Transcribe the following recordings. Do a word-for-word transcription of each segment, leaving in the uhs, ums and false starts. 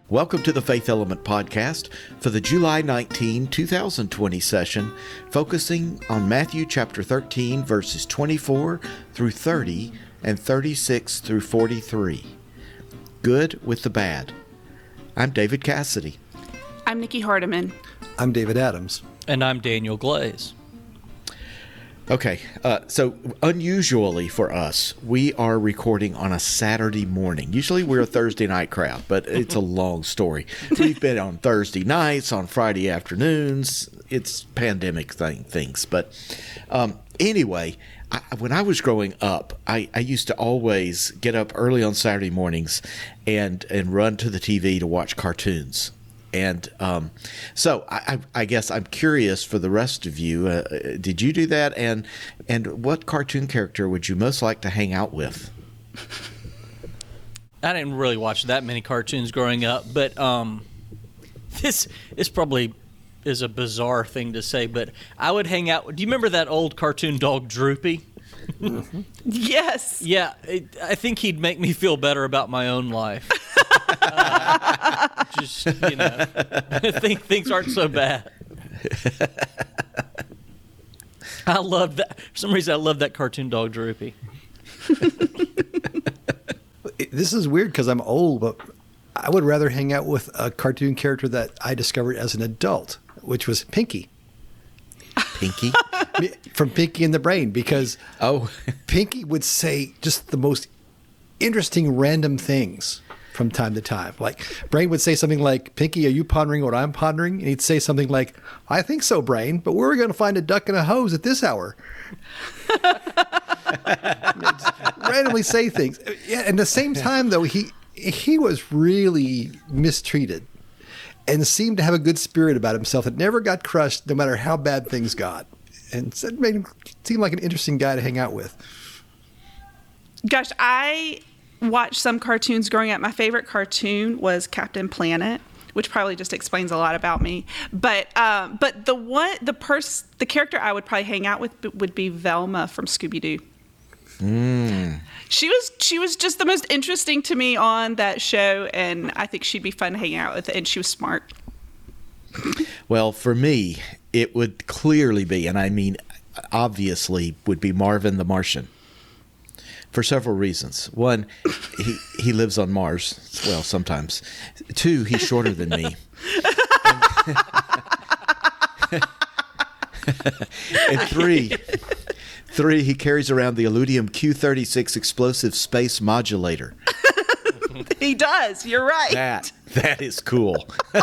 Welcome to the Faith Element Podcast for the July nineteenth, twenty twenty session, focusing on Matthew chapter thirteen, verses twenty-four through thirty and thirty-six through forty-three. Good with the Bad. I'm David Cassidy. I'm Nikki Hardiman. I'm David Adams. And I'm Daniel Glaze. Okay, uh, so unusually for us, we are recording on a Saturday morning. Usually we're a Thursday night crowd, but it's a long story. We've been on Thursday nights, on Friday afternoons. It's pandemic thing, things. But um, anyway, I, when I was growing up, I, I used to always get up early on Saturday mornings and, and run to the T V to watch cartoons. And um, so I, I guess I'm curious for the rest of you. Uh, did you do that? And and what cartoon character would you most like to hang out with? I didn't really watch that many cartoons growing up, but um, this is probably is a bizarre thing to say, but I would hang out. Do you remember that old cartoon dog Droopy? Mm-hmm. Yes. Yeah, it, I think he'd make me feel better about my own life. uh, just, you know, think things aren't so bad. I love that. For some reason, I love that cartoon dog Droopy. This is weird because I'm old, but I would rather hang out with a cartoon character that I discovered as an adult, which was Pinky. Pinky? From Pinky and the Brain, because oh, Pinky would say just the most interesting random things from time to time. Like, Brain would say something like, "Pinky, are you pondering what I'm pondering?" And he'd say something like, "I think so, Brain, but where are we going to find a duck and a hose at this hour?" Randomly say things. Yeah, and at the same time, though, he he was really mistreated and seemed to have a good spirit about himself that never got crushed no matter how bad things got. And so it made him seem like an interesting guy to hang out with. Gosh, I watched some cartoons growing up. My favorite cartoon was Captain Planet, which probably just explains a lot about me. But um, but the one the pers- the character I would probably hang out with would be Velma from Scooby-Doo. Mm. She was she was just the most interesting to me on that show, and I think she'd be fun to hang out with, and she was smart. Well, for me, it would clearly be, and I mean obviously, would be Marvin the Martian. For several reasons. One, he, he lives on Mars. Well, sometimes. Two, he's shorter than me. And, and three, three, he carries around the Illudium Q thirty-six explosive space modulator. He does. You're right. That, that is cool.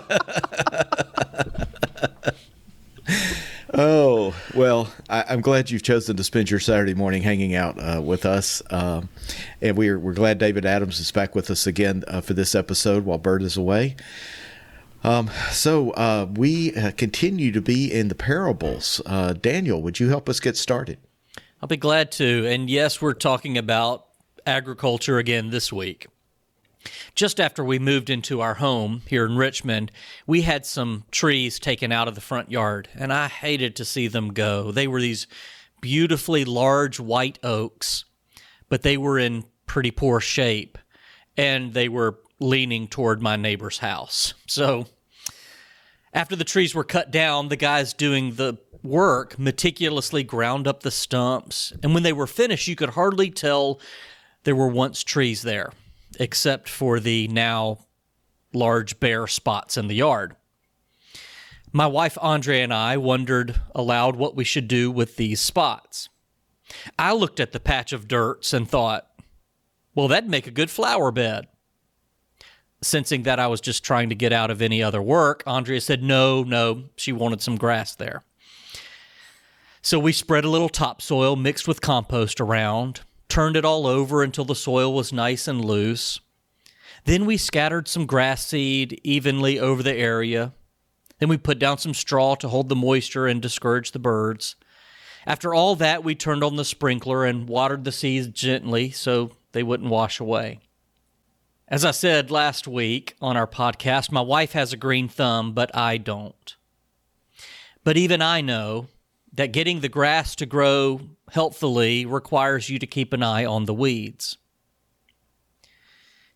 Oh, well, I, I'm glad you've chosen to spend your Saturday morning hanging out uh, with us. Um, and we're we're glad David Adams is back with us again uh, for this episode while Bert is away. Um, so uh, we uh, continue to be in the parables. Uh, Daniel, would you help us get started? I'll be glad to. And yes, we're talking about agriculture again this week. Just after we moved into our home here in Richmond, we had some trees taken out of the front yard, and I hated to see them go. They were these beautifully large white oaks, but they were in pretty poor shape, and they were leaning toward my neighbor's house. So after the trees were cut down, the guys doing the work meticulously ground up the stumps, and when they were finished, you could hardly tell there were once trees there, except for the now large bare spots in the yard. My wife Andrea and I wondered aloud what we should do with these spots. I looked at the patch of dirt and thought, well, that'd make a good flower bed. Sensing that I was just trying to get out of any other work, Andrea said no, no, she wanted some grass there. So we spread a little topsoil mixed with compost around, turned it all over until the soil was nice and loose. Then we scattered some grass seed evenly over the area. Then we put down some straw to hold the moisture and discourage the birds. After all that, we turned on the sprinkler and watered the seeds gently so they wouldn't wash away. As I said last week on our podcast, my wife has a green thumb, but I don't. But even I know that getting the grass to grow healthfully requires you to keep an eye on the weeds.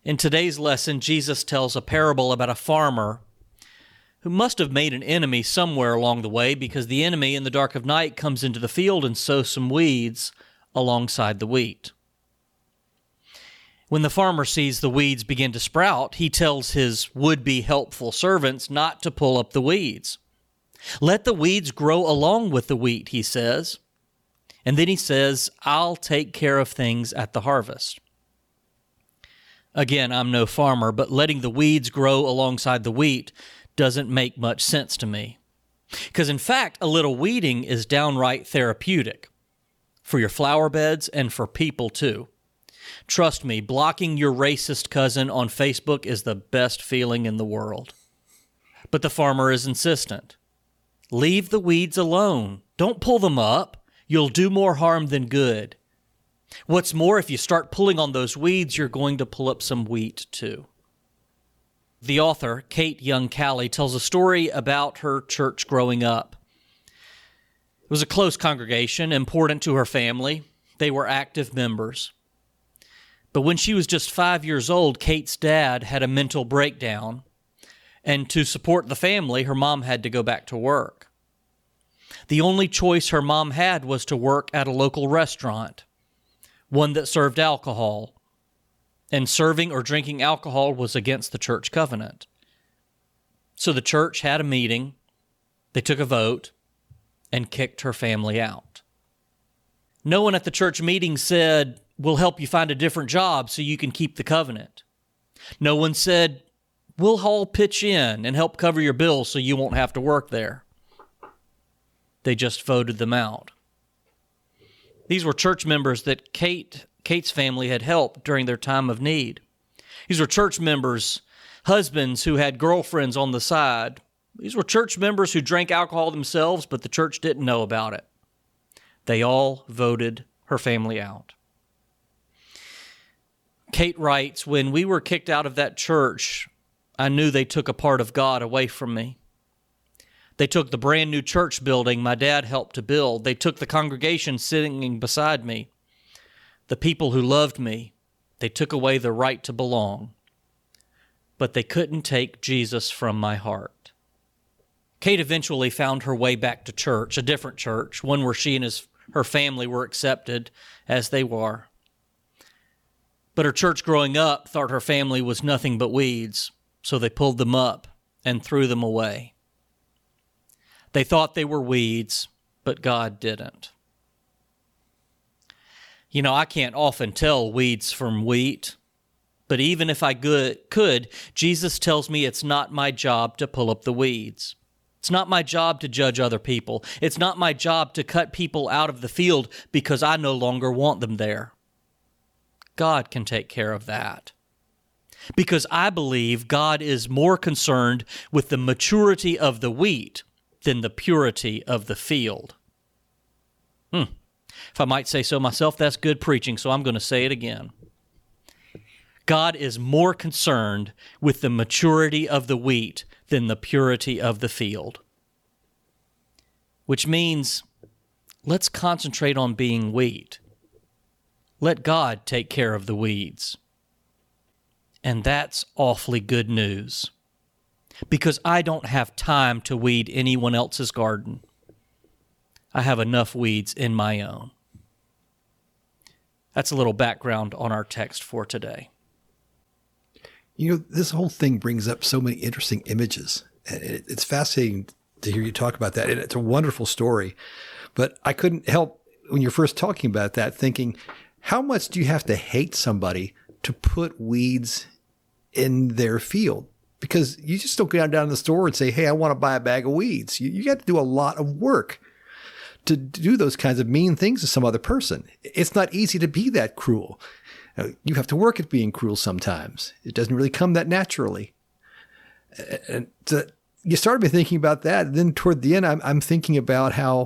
In today's lesson, Jesus tells a parable about a farmer who must have made an enemy somewhere along the way, because the enemy in the dark of night comes into the field and sows some weeds alongside the wheat. When the farmer sees the weeds begin to sprout, he tells his would-be helpful servants not to pull up the weeds. Let the weeds grow along with the wheat, he says. And then he says, I'll take care of things at the harvest. Again, I'm no farmer, but letting the weeds grow alongside the wheat doesn't make much sense to me. Because in fact, a little weeding is downright therapeutic for your flower beds and for people too. Trust me, blocking your racist cousin on Facebook is the best feeling in the world. But the farmer is insistent. Leave the weeds alone. Don't pull them up. You'll do more harm than good. What's more, if you start pulling on those weeds, you're going to pull up some wheat too. The author, Kate Young Calley, tells a story about her church growing up. It was a close congregation, important to her family. They were active members. But when she was just five years old, Kate's dad had a mental breakdown, and to support the family, her mom had to go back to work. The only choice her mom had was to work at a local restaurant, one that served alcohol, and serving or drinking alcohol was against the church covenant. So the church had a meeting, they took a vote, and kicked her family out. No one at the church meeting said, we'll help you find a different job so you can keep the covenant. No one said, we'll all pitch in and help cover your bills so you won't have to work there. They just voted them out. These were church members that Kate, Kate's family had helped during their time of need. These were church members, husbands who had girlfriends on the side. These were church members who drank alcohol themselves, but the church didn't know about it. They all voted her family out. Kate writes, when we were kicked out of that church, I knew they took a part of God away from me. They took the brand new church building my dad helped to build. They took the congregation sitting beside me, the people who loved me. They took away the right to belong. But they couldn't take Jesus from my heart. Kate eventually found her way back to church, a different church, one where she and his, her family were accepted as they were. But her church growing up thought her family was nothing but weeds, so they pulled them up and threw them away. They thought they were weeds, but God didn't. You know, I can't often tell weeds from wheat, but even if I could, Jesus tells me it's not my job to pull up the weeds. It's not my job to judge other people. It's not my job to cut people out of the field because I no longer want them there. God can take care of that. Because I believe God is more concerned with the maturity of the wheat than the purity of the field. Hmm. If I might say so myself, that's good preaching, so I'm going to say it again. God is more concerned with the maturity of the wheat than the purity of the field. Which means, let's concentrate on being wheat. Let God take care of the weeds. And that's awfully good news. Because I don't have time to weed anyone else's garden. I have enough weeds in my own. That's a little background on our text for today. You know, this whole thing brings up so many interesting images. And it, it's fascinating to hear you talk about that. And it's a wonderful story. But I couldn't help, when you're first talking about that, thinking, how much do you have to hate somebody to put weeds in their field? Because you just don't go down to the store and say, hey, I want to buy a bag of weeds. You, you got to do a lot of work to do those kinds of mean things to some other person. It's not easy to be that cruel. You have to work at being cruel sometimes. It doesn't really come that naturally. And so you started me thinking about that. And then toward the end, I'm, I'm thinking about how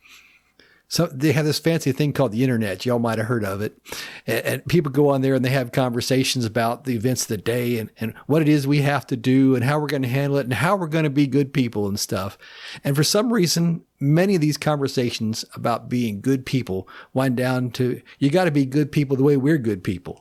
so they have this fancy thing called the internet. Y'all might have heard of it. And, and people go on there and they have conversations about the events of the day and, and what it is we have to do and how we're going to handle it and how we're going to be good people and stuff. And for some reason, many of these conversations about being good people wind down to, you got to be good people the way we're good people.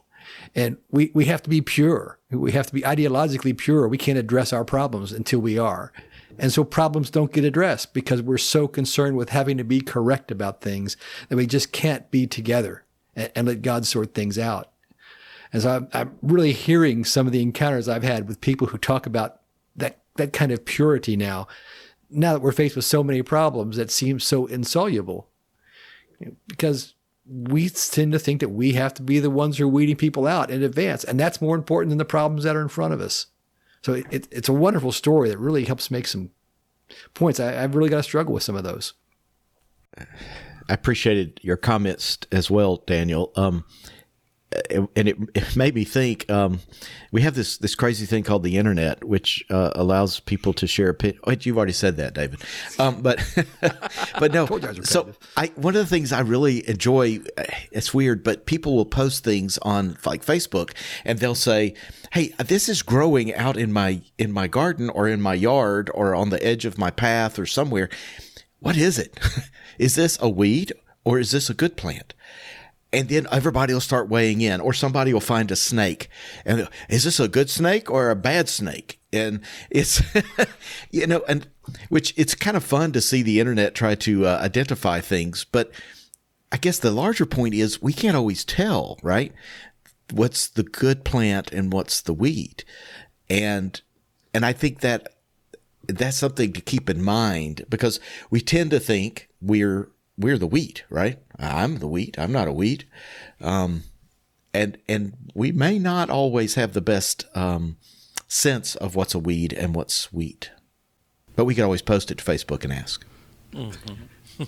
And we, we have to be pure. We have to be ideologically pure. We can't address our problems until we are. And so problems don't get addressed because we're so concerned with having to be correct about things that we just can't be together and, and let God sort things out. And so I'm, I'm really hearing some of the encounters I've had with people who talk about that, that kind of purity now, now that we're faced with so many problems that seem so insoluble. Because we tend to think that we have to be the ones who are weeding people out in advance. And that's more important than the problems that are in front of us. So it, it's a wonderful story that really helps make some points. I, I've really got to struggle with some of those. I appreciated your comments as well, Daniel. Um, and it, it made me think, um, we have this, this crazy thing called the internet, which uh, allows people to share opinion. Oh, you've already said that, David. Um, but but no. So I, one of the things I really enjoy, it's weird, but people will post things on like Facebook and they'll say, hey, this is growing out in my in my garden or in my yard or on the edge of my path or somewhere. What is it? Is this a weed or is this a good plant? And then everybody will start weighing in, or somebody will find a snake. And is this a good snake or a bad snake? And it's, you know, and which it's kind of fun to see the internet try to uh, identify things. But I guess the larger point is we can't always tell, right? What's the good plant and what's the weed? And, and I think that that's something to keep in mind because we tend to think we're, we're the wheat, right? I'm the wheat. I'm not a weed. Um, and, and we may not always have the best, um, sense of what's a weed and what's wheat, but we can always post it to Facebook and ask. Mm-hmm.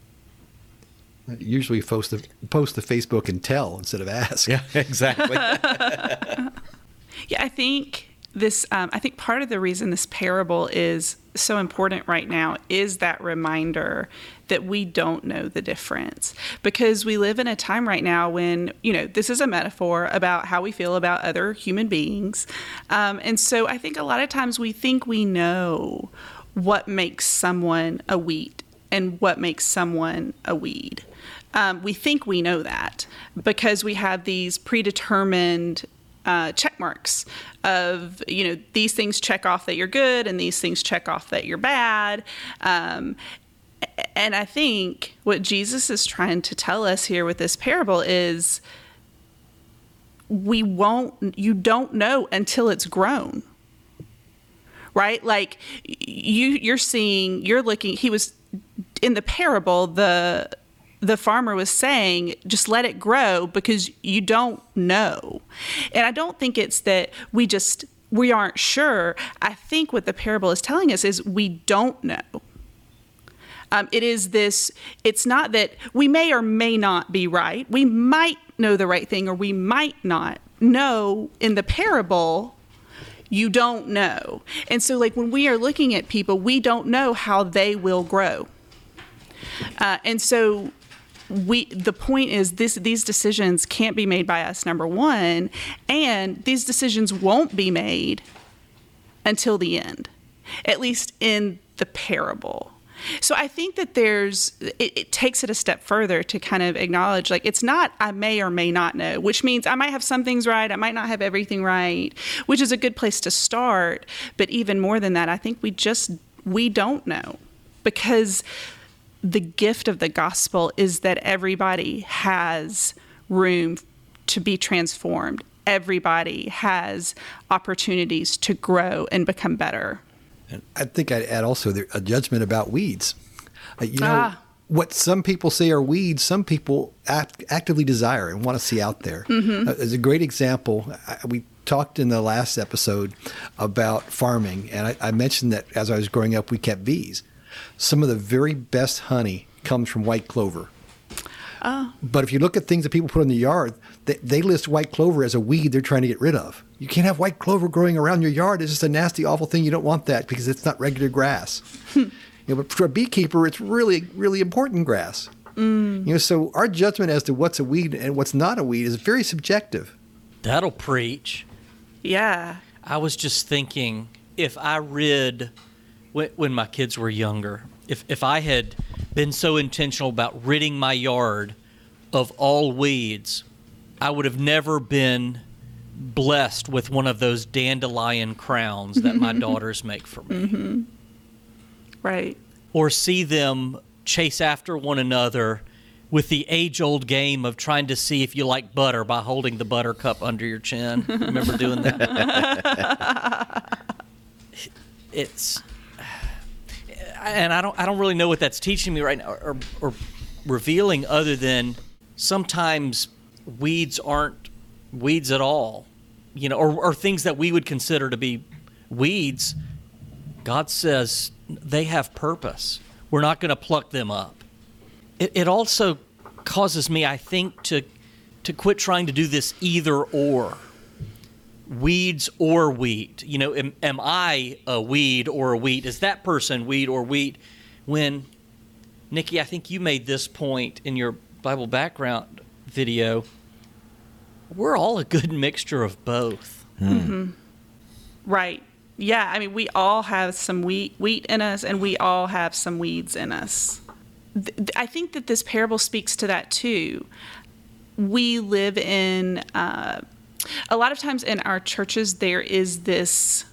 Usually post the, post to Facebook and tell instead of ask. Yeah, exactly. Yeah, I think this, um, I think part of the reason this parable is so important right now is that reminder that we don't know the difference, because we live in a time right now when, you know, this is a metaphor about how we feel about other human beings. Um, and so I think a lot of times we think we know what makes someone a wheat and what makes someone a weed. Um, we think we know that because we have these predetermined Uh, check marks of, you know, these things check off that you're good and these things check off that you're bad. Um, and I think what Jesus is trying to tell us here with this parable is we won't, you don't know until it's grown, right? Like you, you're seeing, you're looking, he was in the parable, the the farmer was saying, just let it grow because you don't know. And I don't think it's that we just, we aren't sure. I think what the parable is telling us is we don't know. Um, it is this, it's not that we may or may not be right. We might know the right thing or we might not know. In the parable, you don't know. And so like when we are looking at people, we don't know how they will grow. Uh, and so we, the point is this, these decisions can't be made by us, number one, and these decisions won't be made until the end, at least in the parable. So I think that there's, it, it takes it a step further to kind of acknowledge, like, it's not I may or may not know, which means I might have some things right, I might not have everything right, which is a good place to start. But even more than that, I think we just, we don't know, because the gift of the gospel is that everybody has room to be transformed. Everybody has opportunities to grow and become better. And I think I'd add also a judgment about weeds. Uh, you know, ah. what some people say are weeds, some people act, actively desire and want to see out there. Mm-hmm. Uh, as a great example, I, we talked in the last episode about farming, and I, I mentioned that as I was growing up, we kept bees. Some of the very best honey comes from white clover. Oh. But if you look at things that people put in the yard, they, they list white clover as a weed they're trying to get rid of. You can't have white clover growing around your yard. It's just a nasty, awful thing. You don't want that because it's not regular grass. You know, but for a beekeeper, it's really, really important grass. Mm. You know, so our judgment as to what's a weed and what's not a weed is very subjective. That'll preach. Yeah. I was just thinking, if I rid, when, when my kids were younger, if, if I had been so intentional about ridding my yard of all weeds, I would have never been blessed with one of those dandelion crowns that my daughters make for me. Mm-hmm. Right. Or see them chase after one another with the age-old game of trying to see if you like butter by holding the butter cup under your chin. Remember doing that? It's, and I don't, I don't really know what that's teaching me right now, or, or revealing, other than sometimes weeds aren't weeds at all, you know, or, or things that we would consider to be weeds. God says they have purpose. We're not going to pluck them up. It, it also causes me, I think, to to quit trying to do this either or. Weeds or wheat. You know, am, am I a weed or a wheat? Is that person weed or wheat? When, Nikki, I think you made this point in your Bible background video. We're all a good mixture of both. Mm-hmm. Right. Yeah. I mean, we all have some wheat, wheat in us, and we all have some weeds in us. Th- I think that this parable speaks to that too. We live in, uh, a lot of times in our churches, there is this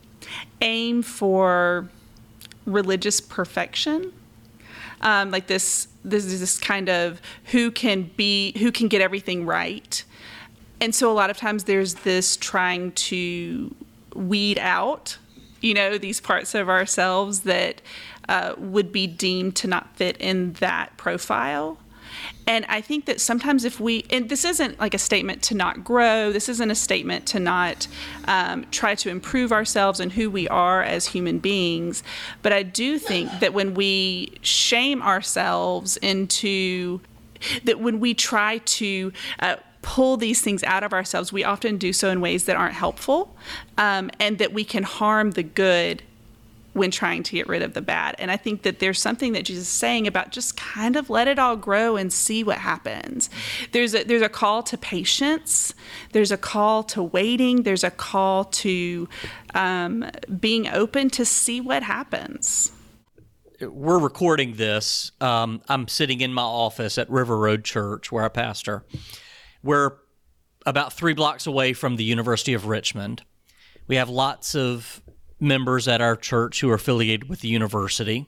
aim for religious perfection. Um, like this, this is this kind of who can be, who can get everything right. And so a lot of times there's this trying to weed out, you know, these parts of ourselves that uh, would be deemed to not fit in that profile. And I think that sometimes if we, and this isn't like a statement to not grow, this isn't a statement to not um, try to improve ourselves and who we are as human beings, but I do think that when we shame ourselves into, that when we try to uh, pull these things out of ourselves, we often do so in ways that aren't helpful, um, and that we can harm the good when trying to get rid of the bad. And I think that there's something that Jesus is saying about just kind of let it all grow and see what happens. There's a, there's a call to patience. There's a call to waiting. There's a call to um, being open to see what happens. We're recording this. Um, I'm sitting in my office at River Road Church, where I pastor. We're about three blocks away from the University of Richmond. We have lots of members at our church who are affiliated with the university.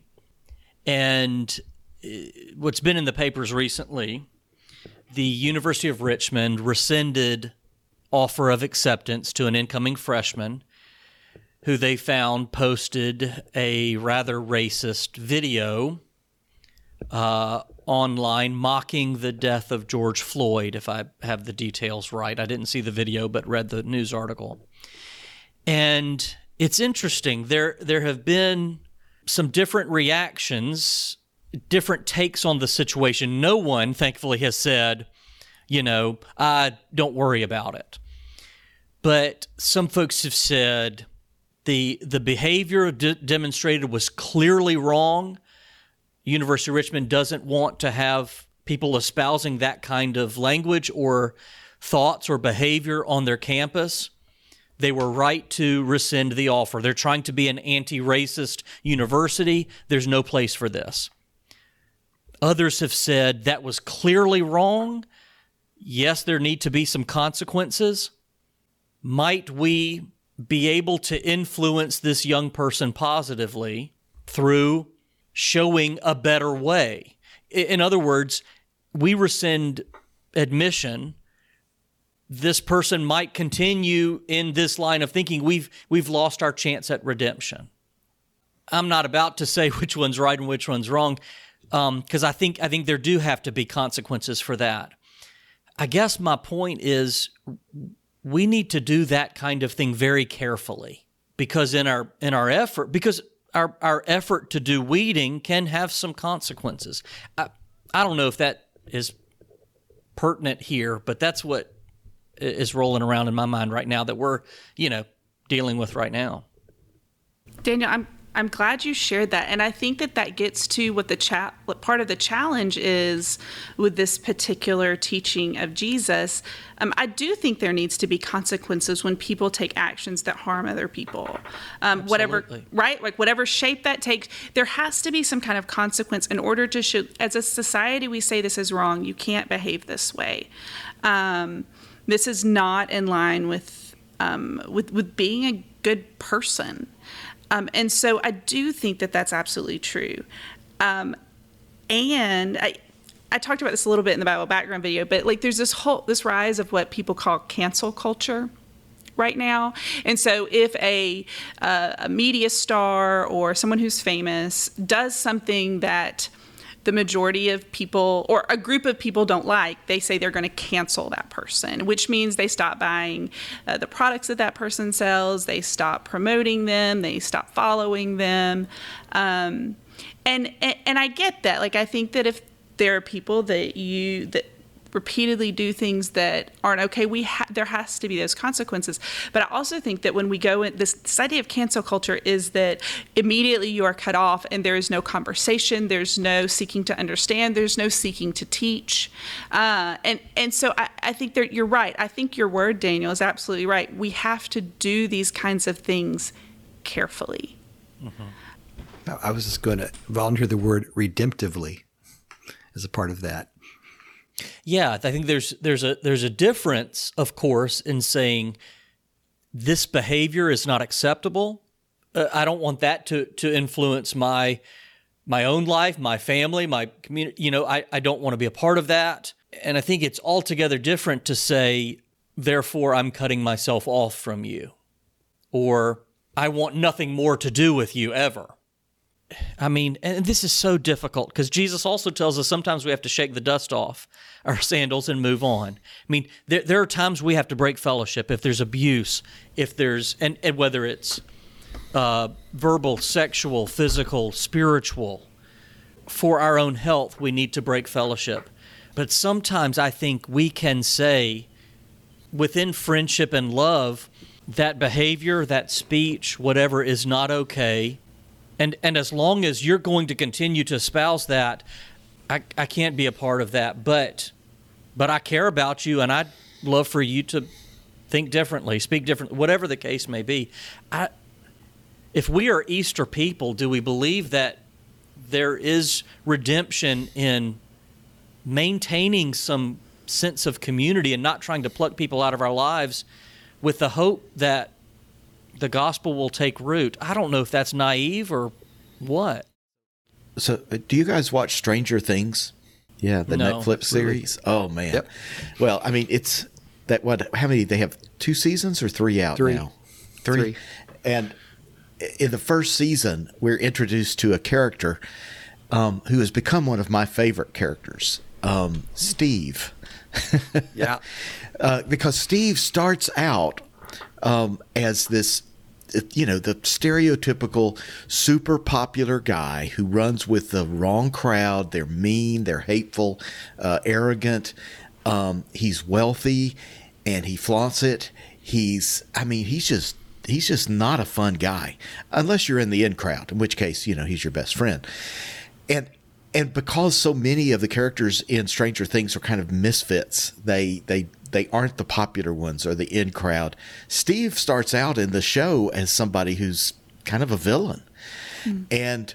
And what's been in the papers recently, the University of Richmond rescinded offer of acceptance to an incoming freshman who they found posted a rather racist video uh, online mocking the death of George Floyd, if I have the details right. I didn't see the video, but read the news article. And it's interesting. There there have been some different reactions, different takes on the situation. No one, thankfully, has said, you know, uh, don't worry about it. But some folks have said the the behavior de- demonstrated was clearly wrong. University of Richmond doesn't want to have people espousing that kind of language or thoughts or behavior on their campus. They were right to rescind the offer. They're trying to be an anti-racist university. There's no place for this. Others have said that was clearly wrong. Yes, there need to be some consequences. Might we be able to influence this young person positively through showing a better way? In other words, we rescind admission. This person might continue in this line of thinking. We've we've lost our chance at redemption. I'm not about to say which one's right and which one's wrong, because um, I think I think there do have to be consequences for that. I guess my point is we need to do that kind of thing very carefully, because in our in our effort, because our our effort to do weeding can have some consequences. I, I don't know if that is pertinent here, but that's what is rolling around in my mind right now that we're, you know, dealing with right now. Daniel, I'm I'm glad you shared that, and I think that that gets to what the cha- what part of the challenge is with this particular teaching of Jesus. Um, I do think there needs to be consequences when people take actions that harm other people, um, whatever, right? Like whatever shape that takes, there has to be some kind of consequence in order to show. As a society, we say this is wrong. You can't behave this way. Um, This is not in line with um, with with being a good person. Um, and so I do think that that's absolutely true. Um, and I, I talked about this a little bit in the Bible background video, but like there's this whole, this rise of what people call cancel culture right now. And so if a, uh, a media star or someone who's famous does something that the majority of people or a group of people don't like, they say they're going to cancel that person, which means they stop buying uh, the products that that person sells, they stop promoting them, they stop following them. Um, and, and and I get that. Like, I think that if there are people that you that repeatedly do things that aren't okay, we ha- there has to be those consequences. But I also think that when we go in, this, this idea of cancel culture is that immediately you are cut off and there is no conversation, there's no seeking to understand, there's no seeking to teach. Uh, and, and so I, I think that you're right. I think your word, Daniel, is absolutely right. We have to do these kinds of things carefully. Mm-hmm. I was just going to volunteer the word redemptively as a part of that. Yeah, I think there's there's a there's a difference, of course, in saying this behavior is not acceptable. Uh, I don't want that to to influence my my own life, my family, my community. You know, I, I don't want to be a part of that. And I think it's altogether different to say, therefore, I'm cutting myself off from you, or I want nothing more to do with you ever. I mean, and this is so difficult because Jesus also tells us sometimes we have to shake the dust off our sandals and move on. I mean, there there are times we have to break fellowship if there's abuse, if there's, and, and whether it's uh, verbal, sexual, physical, spiritual. For our own health, we need to break fellowship. But sometimes I think we can say within friendship and love, that behavior, that speech, whatever is not okay. And and as long as you're going to continue to espouse that, I, I can't be a part of that. But but I care about you, and I'd love for you to think differently, speak differently, whatever the case may be. I, if we are Easter people, do we believe that there is redemption in maintaining some sense of community and not trying to pluck people out of our lives with the hope that the gospel will take root? I don't know if that's naive or what. So, uh, do you guys watch Stranger Things? Yeah, the No. Netflix series. Oh man. Yep. Well, I mean, it's that. What? How many? They have two seasons or three out Three. now. Three. And in the first season, we're introduced to a character um, who has become one of my favorite characters, um, Steve. Yeah. uh, because Steve starts out um, as this, you know, the stereotypical super popular guy who runs with the wrong crowd. They're mean, they're hateful, uh, arrogant. Um, he's wealthy and he flaunts it. He's, I mean, he's just, he's just not a fun guy unless you're in the in crowd, in which case, you know, he's your best friend. And, and because so many of the characters in Stranger Things are kind of misfits, they, they, they aren't the popular ones or the in crowd. Steve starts out in the show as somebody who's kind of a villain. Mm. And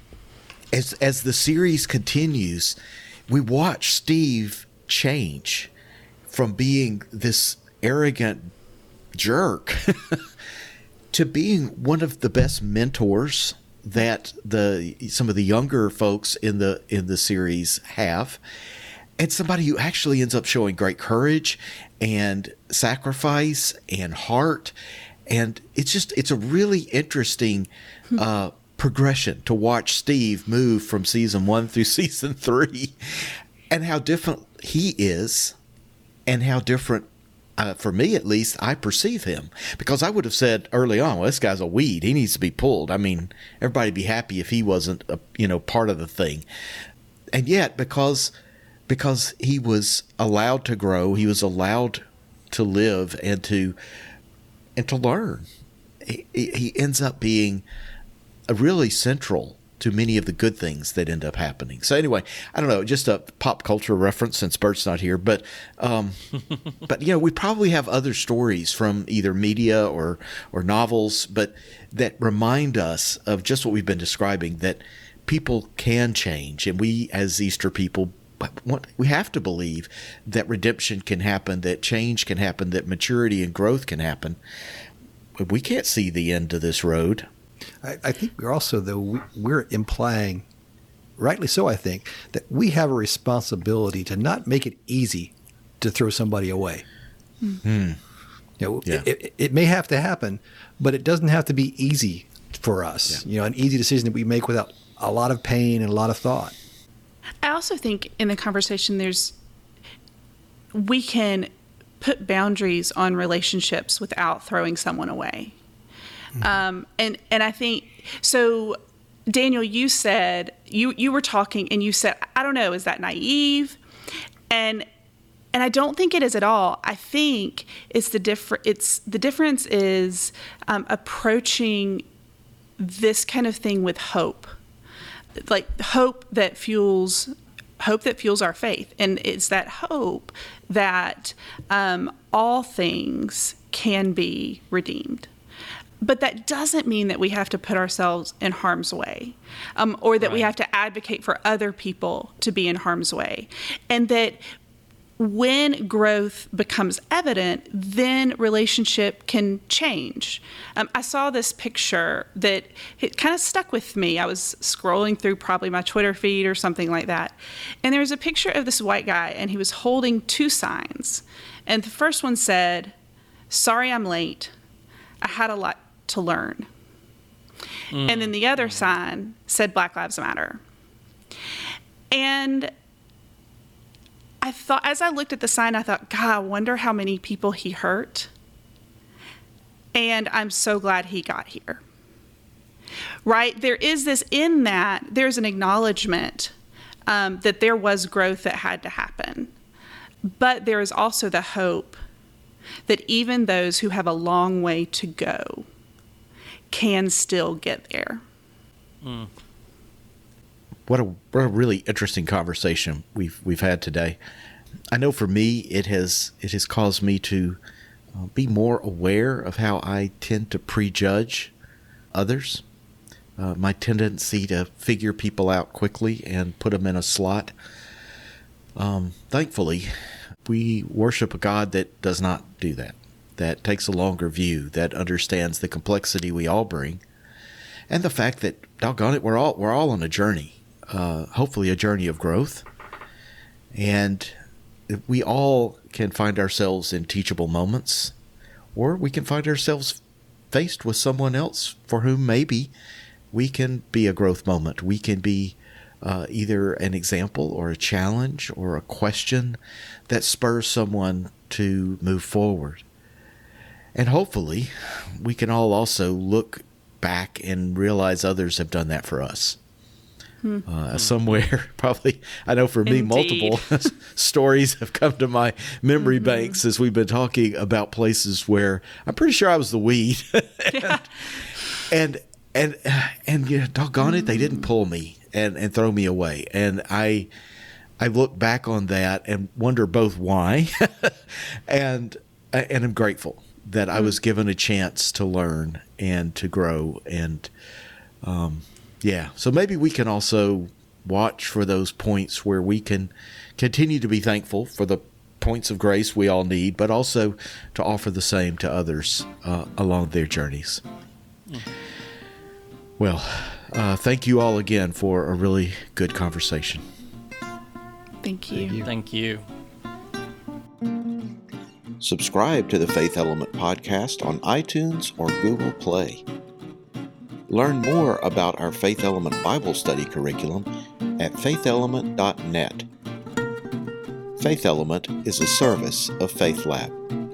as as the series continues, we watch Steve change from being this arrogant jerk to being one of the best mentors that the some of the younger folks in the in the series have. And somebody who actually ends up showing great courage and sacrifice and heart. And it's just, it's a really interesting uh, progression to watch Steve move from season one through season three and how different he is and how different, uh, for me at least, I perceive him. Because I would have said early on, well, this guy's a weed. He needs to be pulled. I mean, everybody'd be happy if he wasn't, a, you know, part of the thing. And yet, because... Because he was allowed to grow, he was allowed to live and to and to learn. He, he ends up being a really central to many of the good things that end up happening. So anyway, I don't know, just a pop culture reference since Bert's not here, but um, but you know, we probably have other stories from either media or or novels, but that remind us of just what we've been describing, that people can change, and we as Easter people but what, we have to believe that redemption can happen, that change can happen, that maturity and growth can happen. We can't see the end of this road. I, I think we're also, though, we, we're implying, rightly so, I think, that we have a responsibility to not make it easy to throw somebody away. Hmm. You know, Yeah. it, it, it may have to happen, but it doesn't have to be easy for us. Yeah. You know, an easy decision that we make without a lot of pain and a lot of thought. I also think in the conversation, there's we can put boundaries on relationships without throwing someone away. Mm-hmm. Um, and and I think so. Daniel, you said you you were talking and you said, I don't know, is that naive? And and I don't think it is at all. I think it's the different. It's the difference is um, approaching this kind of thing with hope. Like hope that fuels hope that fuels our faith, and it's that hope that um, all things can be redeemed. But that doesn't mean that we have to put ourselves in harm's way, um, or that Right. we have to advocate for other people to be in harm's way, and that when growth becomes evident, then relationship can change. Um, I saw this picture that it kind of stuck with me. I was scrolling through probably my Twitter feed or something like that. And there was a picture of this white guy, and he was holding two signs. And the first one said, "Sorry I'm late. I had a lot to learn." Mm. And then the other sign said, "Black Lives Matter." And I thought, as I looked at the sign, I thought, God, I wonder how many people he hurt. And I'm so glad he got here. Right? There is this, in that, there's an acknowledgement um, that there was growth that had to happen. But there is also the hope that even those who have a long way to go can still get there. Mm. What a, what a really interesting conversation we've we've had today. I know for me, it has it has caused me to uh, be more aware of how I tend to prejudge others. Uh, my tendency to figure people out quickly and put them in a slot. Um, thankfully, we worship a God that does not do that. That takes a longer view. That understands the complexity we all bring, and the fact that, doggone it, we're all we're all on a journey. Uh, hopefully a journey of growth. And we all can find ourselves in teachable moments, or we can find ourselves faced with someone else for whom maybe we can be a growth moment. We can be uh, either an example or a challenge or a question that spurs someone to move forward. And hopefully we can all also look back and realize others have done that for us. Uh, somewhere, probably, I know for me, Indeed. multiple stories have come to my memory Mm-hmm. banks as we've been talking about places where I'm pretty sure I was the weed. and, Yeah. and, and, and, yeah, doggone it, they didn't pull me and, and throw me away. And I, I look back on that and wonder both why and, and I'm grateful that I was given a chance to learn and to grow and, um, yeah, so maybe we can also watch for those points where we can continue to be thankful for the points of grace we all need, but also to offer the same to others uh, along their journeys. Well, uh, thank you all again for a really good conversation. Thank you. Thank you. Subscribe to the Faith Element podcast on iTunes or Google Play. Learn more about our Faith Element Bible study curriculum at faith element dot net. Faith Element is a service of Faith Lab.